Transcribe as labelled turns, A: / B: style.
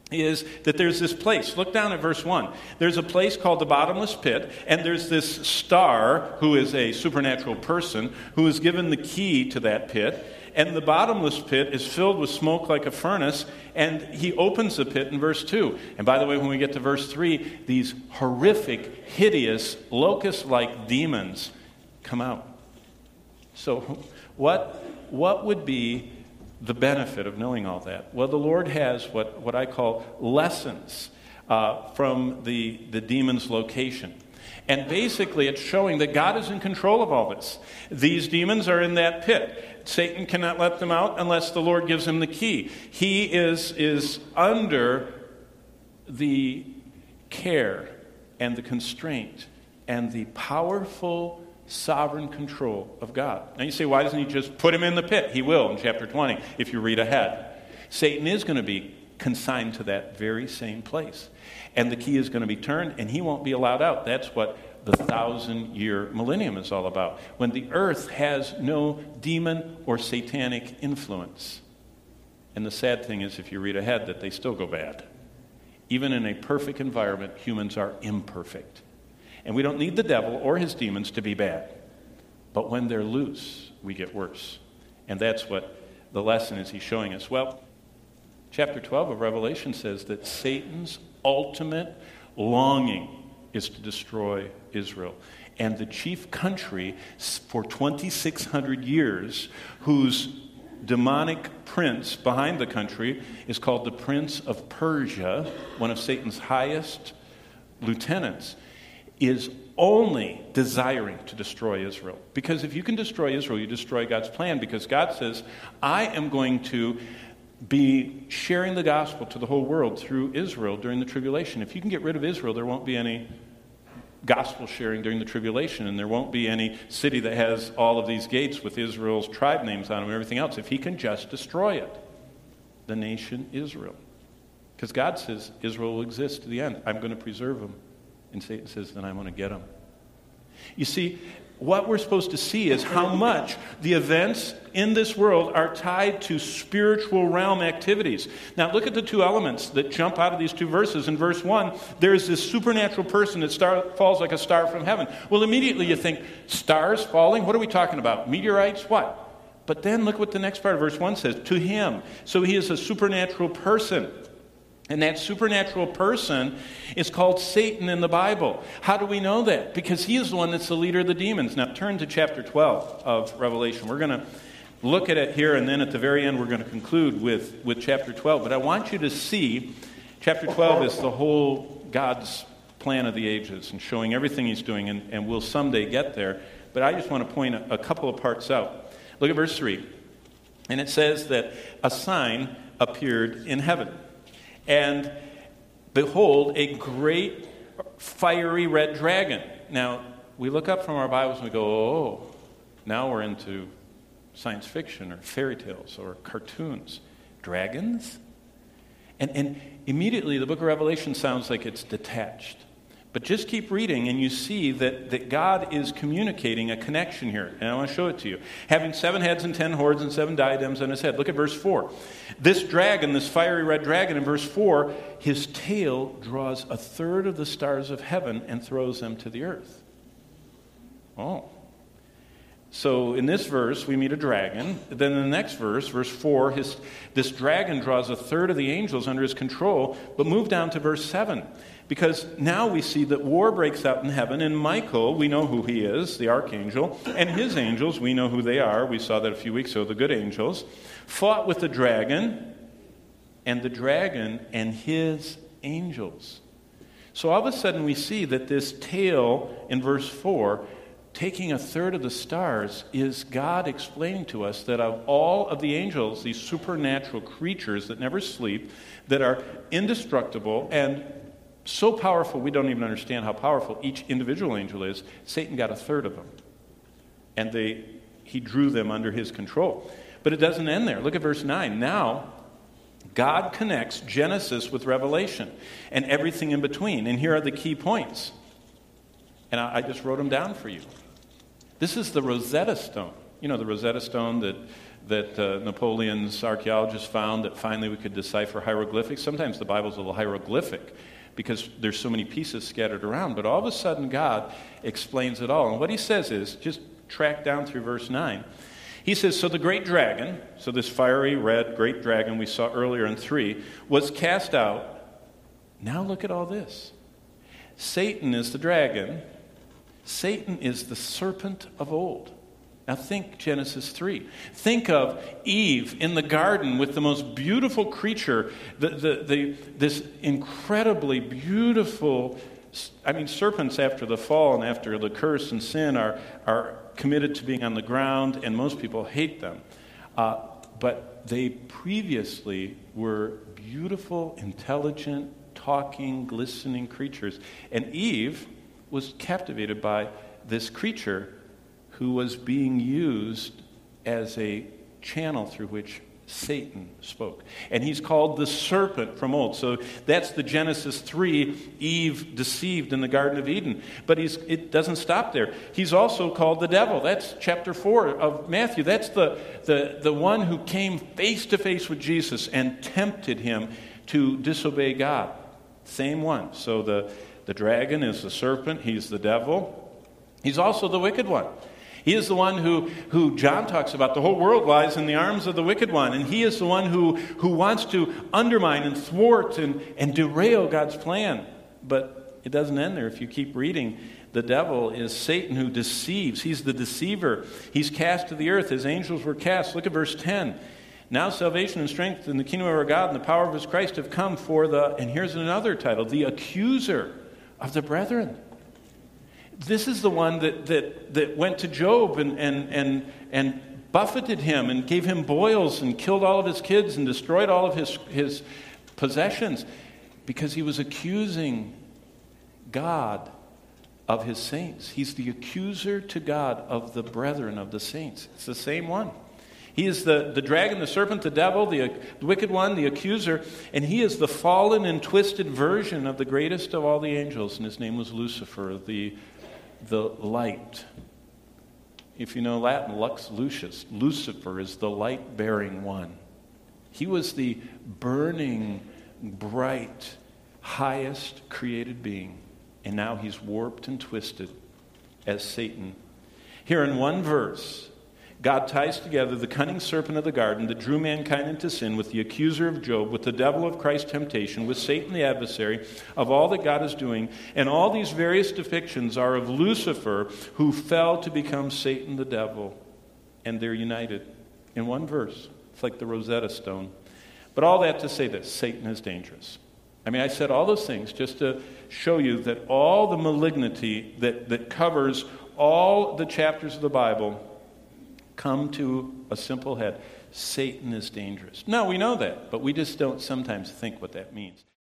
A: is that there's this place. Look down at verse 1. There's a place called the bottomless pit, and there's this star who is a supernatural person who is given the key to that pit. And the bottomless pit is filled with smoke like a furnace, and he opens the pit in verse 2. And by the way, when we get to verse 3, these horrific, hideous, locust-like demons come out. So what would be the benefit of knowing all that? Well, the Lord has what I call lessons from the demon's location. And basically it's showing that God is in control of all this. These demons are in that pit. Satan cannot let them out unless the Lord gives him the key. He is under the care and the constraint and the powerful sovereign control of God. Now you say, why doesn't he just put him in the pit? He will in chapter 20 if you read ahead. Satan is going to be consigned to that very same place. And the key is going to be turned and he won't be allowed out. That's what the 1,000-year millennium is all about. When the earth has no demon or satanic influence. And the sad thing is, if you read ahead, that they still go bad. Even in a perfect environment, humans are imperfect. And we don't need the devil or his demons to be bad. But when they're loose, we get worse. And that's what the lesson is he's showing us. Well, chapter 12 of Revelation says that Satan's ultimate longing is to destroy Israel. And the chief country for 2,600 years, whose demonic prince behind the country is called the Prince of Persia, one of Satan's highest lieutenants, is only desiring to destroy Israel. Because if you can destroy Israel, you destroy God's plan, because God says, I am going to be sharing the gospel to the whole world through Israel during the tribulation. If you can get rid of Israel, there won't be any gospel sharing during the tribulation, and there won't be any city that has all of these gates with Israel's tribe names on them and everything else. If he can just destroy it, the nation Israel. Because God says Israel will exist to the end. I'm going to preserve them. And Satan says, then I'm going to get them. You see, what we're supposed to see is how much the events in this world are tied to spiritual realm activities. Now, look at the two elements that jump out of these two verses. In verse 1, there's this supernatural person that falls like a star from heaven. Well, immediately you think, stars falling? What are we talking about? Meteorites? What? But then look what the next part of verse 1 says. To him. So he is a supernatural person. And that supernatural person is called Satan in the Bible. How do we know that? Because he is the one that's the leader of the demons. Now turn to chapter 12 of Revelation. We're going to look at it here, and then at the very end we're going to conclude with chapter 12. But I want you to see, chapter 12 is the whole God's plan of the ages and showing everything he's doing, and we'll someday get there. But I just want to point a couple of parts out. Look at verse 3. And it says that a sign appeared in heaven. And behold, a great fiery red dragon. Now, we look up from our Bibles and we go, oh, now we're into science fiction or fairy tales or cartoons. Dragons? And immediately the book of Revelation sounds like it's detached. But just keep reading and you see that God is communicating a connection here. And I want to show it to you. Having 7 heads and 10 horns and 7 diadems on his head. Look at verse 4. This dragon, this fiery red dragon in verse 4, his tail draws 1/3 of the stars of heaven and throws them to the earth. Oh. So in this verse, we meet a dragon. Then in the next verse, verse 4, this dragon draws 1/3 of the angels under his control. But move down to verse 7. Because now we see that war breaks out in heaven, and Michael, we know who he is, the archangel, and his angels, we know who they are. We saw that a few weeks ago, the good angels, fought with the dragon and his angels. So all of a sudden we see that this tail in verse 4, taking 1/3 of the stars, is God explaining to us that of all of the angels, these supernatural creatures that never sleep, that are indestructible and so powerful we don't even understand how powerful each individual angel is, Satan got 1/3 of them. And he drew them under his control. But it doesn't end there. Look at verse 9. Now, God connects Genesis with Revelation and everything in between. And here are the key points. And I just wrote them down for you. This is the Rosetta Stone. You know, the Rosetta Stone that Napoleon's archaeologists found that finally we could decipher hieroglyphics. Sometimes the Bible's a little hieroglyphic because there's so many pieces scattered around, but all of a sudden God explains it all. And what he says is, just track down through verse 9. He says, so the great dragon, so this fiery red great dragon we saw earlier in 3, was cast out. Now look at all this. Satan is the dragon. Satan is the serpent of old. Now think Genesis 3. Think of Eve in the garden with the most beautiful creature, this incredibly beautiful, serpents after the fall and after the curse and sin are committed to being on the ground, and most people hate them. But they previously were beautiful, intelligent, talking, glistening creatures. And Eve was captivated by this creature who was being used as a channel through which Satan spoke. And he's called the serpent from old. So that's the Genesis 3, Eve deceived in the Garden of Eden. But it doesn't stop there. He's also called the devil. That's chapter 4 of Matthew. That's the one who came face to face with Jesus and tempted him to disobey God. Same one. So the dragon is the serpent. He's the devil. He's also the wicked one. He is the one who John talks about. The whole world lies in the arms of the wicked one. And he is the one who wants to undermine and thwart and derail God's plan. But it doesn't end there. If you keep reading, the devil is Satan who deceives. He's the deceiver. He's cast to the earth. His angels were cast. Look at verse 10. Now salvation and strength in the kingdom of our God and the power of his Christ have come for and here's another title, the accuser of the brethren. This is the one that went to Job and buffeted him and gave him boils and killed all of his kids and destroyed all of his possessions because he was accusing God of his saints. He's the accuser to God of the brethren, of the saints. It's the same one. He is the dragon, the serpent, the devil, the wicked one, the accuser, and he is the fallen and twisted version of the greatest of all the angels, and his name was Lucifer, the light. If you know Latin, lux lucis, Lucifer is the light-bearing one. He was the burning, bright, highest created being, and now he's warped and twisted as Satan. Here in one verse, God ties together the cunning serpent of the garden that drew mankind into sin with the accuser of Job, with the devil of Christ's temptation, with Satan the adversary of all that God is doing. And all these various depictions are of Lucifer, who fell to become Satan the devil. And they're united in one verse. It's like the Rosetta Stone. But all that to say this, Satan is dangerous. I said all those things just to show you that all the malignity that covers all the chapters of the Bible come to a simple head. Satan is dangerous. No, we know that, but we just don't sometimes think what that means.